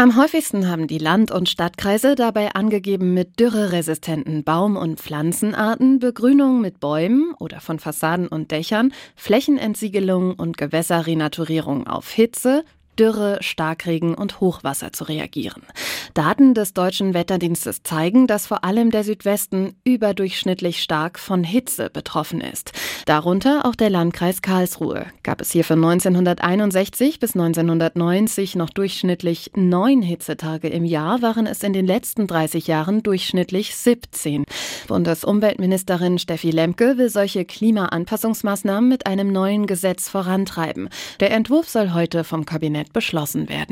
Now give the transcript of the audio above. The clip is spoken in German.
Am häufigsten haben die Land- und Stadtkreise dabei angegeben mit dürreresistenten Baum- und Pflanzenarten, Begrünung mit Bäumen oder von Fassaden und Dächern, Flächenentsiegelung und Gewässerrenaturierung auf Hitze, Dürre, Starkregen und Hochwasser zu reagieren. Daten des Deutschen Wetterdienstes zeigen, dass vor allem der Südwesten überdurchschnittlich stark von Hitze betroffen ist. Darunter auch der Landkreis Karlsruhe. Gab es hier von 1961 bis 1990 noch durchschnittlich 9 Hitzetage im Jahr, waren es in den letzten 30 Jahren durchschnittlich 17. Bundesumweltministerin Steffi Lemke will solche Klimaanpassungsmaßnahmen mit einem neuen Gesetz vorantreiben. Der Entwurf soll heute vom Kabinett beschlossen werden.